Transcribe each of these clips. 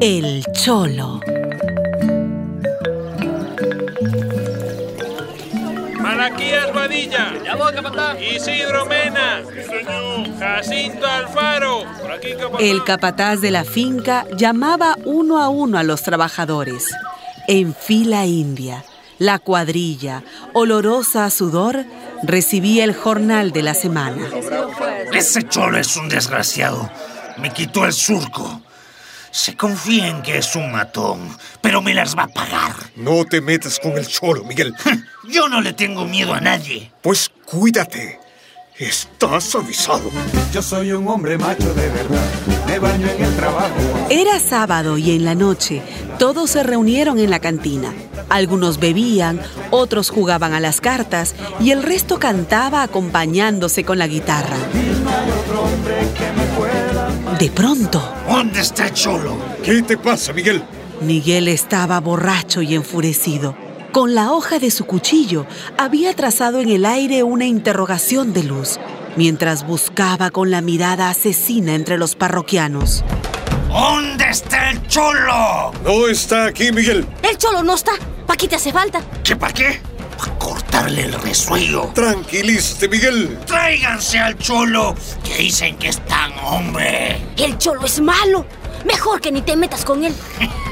El Cholo. Malaquías Badilla. Ya voy, capataz. Isidro Mena. Señor. Jacinto Alfaro. Por aquí, capataz. El capataz de la finca llamaba uno a uno a los trabajadores. En fila india, la cuadrilla, olorosa a sudor, recibía el jornal de la semana. Ese cholo es un desgraciado. Me quitó el surco. Se confía en que es un matón, pero me las va a pagar. No te metas con el cholo, Miguel. Yo no le tengo miedo a nadie. Pues cuídate. Estás avisado. Yo soy un hombre macho de verdad. Me baño en el trabajo. Era sábado y en la noche todos se reunieron en la cantina. Algunos bebían, otros jugaban a las cartas y el resto cantaba acompañándose con la guitarra. De pronto, ¿Dónde está el cholo? ¿Qué te pasa, Miguel? Miguel estaba borracho y enfurecido. Con la hoja de su cuchillo había trazado en el aire una interrogación de Luz, mientras buscaba con la mirada asesina entre los parroquianos. ¿Dónde está el cholo? No está aquí, Miguel. El cholo no está. ¿Para qué te hace falta? ¿Qué para qué? Para cortarle el resuello. Tranquilízate, Miguel. Tráiganse al cholo, que dicen que es tan hombre. El cholo es malo. Mejor que ni te metas con él.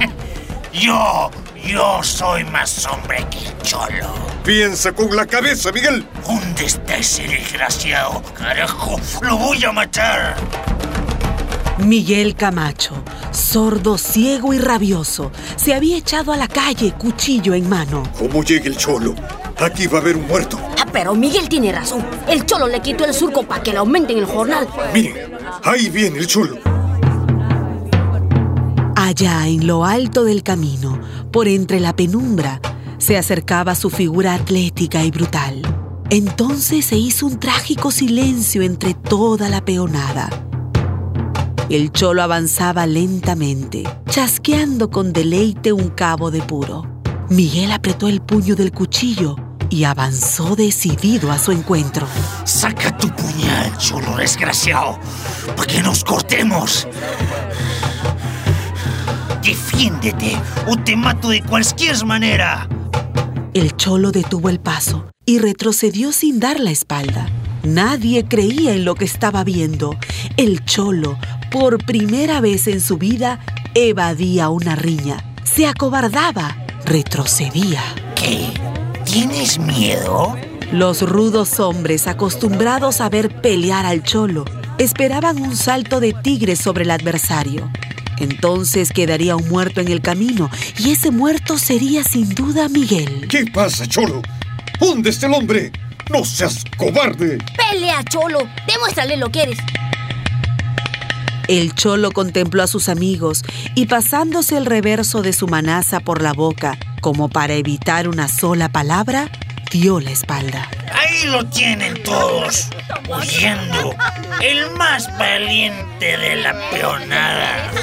Yo soy más hombre que el cholo. Piensa con la cabeza, Miguel. ¿Dónde está ese desgraciado? Carajo, lo voy a matar. Miguel Camacho, sordo, ciego y rabioso, se había echado a la calle, cuchillo en mano. Como llegue el cholo, aquí va a haber un muerto. Pero Miguel tiene razón. El cholo le quitó el surco para que le aumenten el jornal. Miren, ahí viene el cholo. Allá en lo alto del camino, por entre la penumbra, se acercaba su figura atlética y brutal. Entonces se hizo un trágico silencio entre toda la peonada. El cholo avanzaba lentamente, chasqueando con deleite un cabo de puro. Miguel apretó el puño del cuchillo y avanzó decidido a su encuentro. Saca tu puñal, cholo desgraciado, para que nos cortemos. Defiéndete o te mato de cualquier manera. El cholo detuvo el paso y retrocedió sin dar la espalda. Nadie creía en lo que estaba viendo. El cholo, por primera vez en su vida, evadía una riña. Se acobardaba, retrocedía. ¿Qué? ¿Tienes miedo? Los rudos hombres, acostumbrados a ver pelear al cholo, esperaban un salto de tigre sobre el adversario. Entonces quedaría un muerto en el camino, y ese muerto sería sin duda Miguel. ¿Qué pasa, cholo? ¿Dónde está el hombre? ¡No seas cobarde! ¡Pelea, cholo! ¡Demuéstrale lo que eres! El cholo contempló a sus amigos y, pasándose el reverso de su manaza por la boca, como para evitar una sola palabra, dio la espalda. Ahí lo tienen todos, huyendo. El más valiente de la peonada.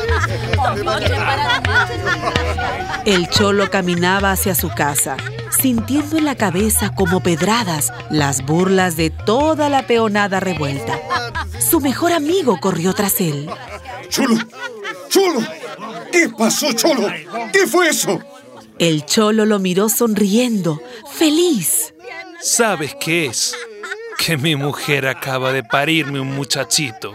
El cholo caminaba hacia su casa, sintiendo en la cabeza como pedradas las burlas de toda la peonada revuelta. Su mejor amigo corrió tras él. ¡Cholo! ¡Cholo! ¿Qué pasó, cholo? ¿Qué fue eso? El cholo lo miró sonriendo, feliz. ¿Sabes qué es? Que mi mujer acaba de parirme un muchachito.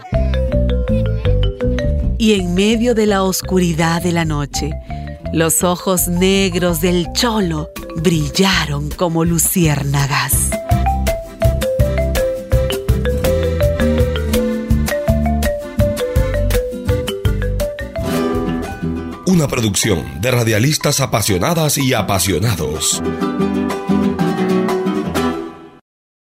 Y en medio de la oscuridad de la noche, los ojos negros del cholo brillaron como luciérnagas. Una producción de radialistas apasionadas y apasionados.